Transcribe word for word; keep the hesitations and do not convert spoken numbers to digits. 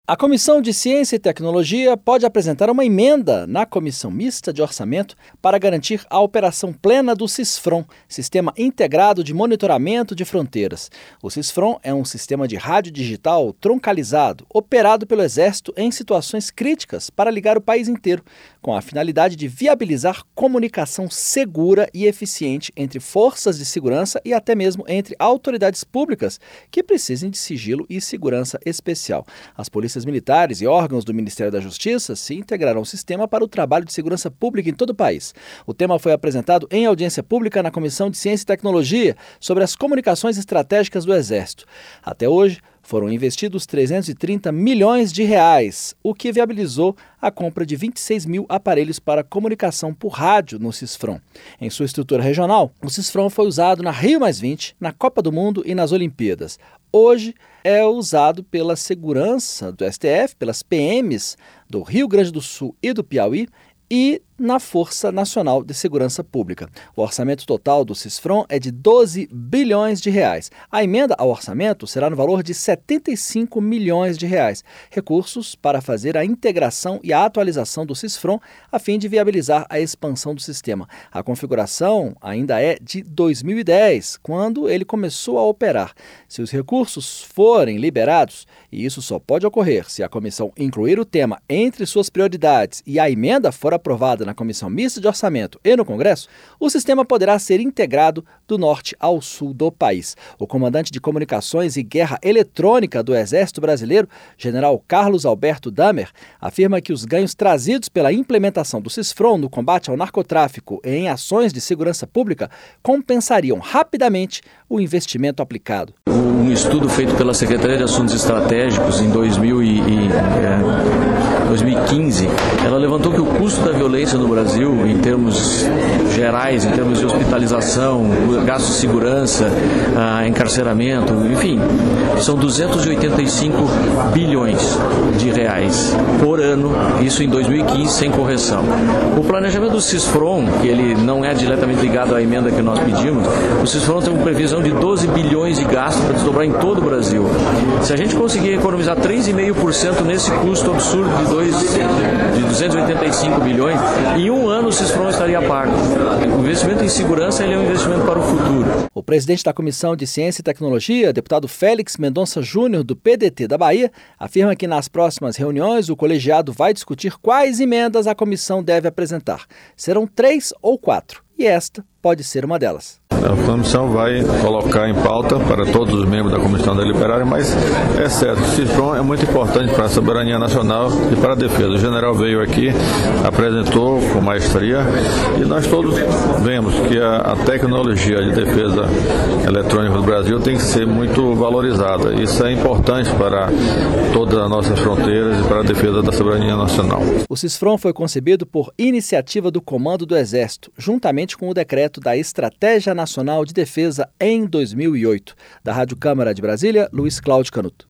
A Comissão de Ciência e Tecnologia pode apresentar uma emenda na Comissão Mista de Orçamento para garantir a operação plena do CISFRON, Sistema Integrado de Monitoramento de Fronteiras. O CISFRON é um sistema de rádio digital troncalizado, operado pelo Exército em situações críticas para ligar o país inteiro, com a finalidade de viabilizar comunicação segura e eficiente entre forças de segurança e até mesmo entre autoridades públicas que precisem de sigilo e segurança especial. As polícias militares e órgãos do Ministério da Justiça se integrarão ao sistema para o trabalho de segurança pública em todo o país. O tema foi apresentado em audiência pública na Comissão de Ciência e Tecnologia sobre as comunicações estratégicas do Exército. Até hoje, foram investidos trezentos e trinta milhões de reais, o que viabilizou a compra de vinte e seis mil aparelhos para comunicação por rádio no CISFRON. Em sua estrutura regional, o CISFRON foi usado na Rio mais vinte, na Copa do Mundo e nas Olimpíadas. Hoje é usado pela segurança do S T F, pelas P Ms do Rio Grande do Sul e do Piauí e na Força Nacional de Segurança Pública. O orçamento total do CISFRON é de doze bilhões de reais. A emenda ao orçamento será no valor de setenta e cinco milhões de reais, recursos para fazer a integração e a atualização do CISFRON a fim de viabilizar a expansão do sistema. A configuração ainda é de dois mil e dez, quando ele começou a operar. Se os recursos forem liberados, e isso só pode ocorrer se a comissão incluir o tema entre suas prioridades e a emenda for aprovada na Comissão Mista de Orçamento e no Congresso, o sistema poderá ser integrado do norte ao sul do país. O comandante de Comunicações e Guerra Eletrônica do Exército Brasileiro, general Carlos Alberto Damer, afirma que os ganhos trazidos pela implementação do CISFRON no combate ao narcotráfico e em ações de segurança pública compensariam rapidamente o investimento aplicado. Um estudo feito pela Secretaria de Assuntos Estratégicos em dois mil e quinze, ela levantou que o custo da violência no Brasil, em termos gerais, em termos de hospitalização, gasto de segurança, encarceramento, enfim, são duzentos e oitenta e cinco bilhões de reais por ano, isso em dois mil e quinze, sem correção. O planejamento do CISFRON, que ele não é diretamente ligado à emenda que nós pedimos, o CISFRON tem uma previsão de doze bilhões de gastos para desdobrar em todo o Brasil. Se a gente conseguir economizar três vírgula cinco por cento nesse custo absurdo de, dois, de duzentos e oitenta e cinco bilhões, em um ano o CISFRON estaria pago. O investimento em segurança ele é um investimento para o futuro. O presidente da Comissão de Ciência e Tecnologia, deputado Félix Mendonça Júnior, do P D T da Bahia, afirma que nas próximas reuniões o colegiado vai discutir quais emendas a comissão deve apresentar. Serão três ou quatro, e esta pode ser uma delas. A comissão vai colocar em pauta para todos os membros da comissão deliberarem, mas é certo, o CISFRON é muito importante para a soberania nacional e para a defesa. O general veio aqui, apresentou com maestria e nós todos vemos que a, a tecnologia de defesa eletrônica do Brasil tem que ser muito valorizada. Isso é importante para todas as nossas fronteiras e para a defesa da soberania nacional. O CISFRON foi concebido por iniciativa do Comando do Exército, juntamente com o decreto da Estratégia Nacional de Defesa em dois mil e oito. Da Rádio Câmara de Brasília, Luiz Cláudio Canuto.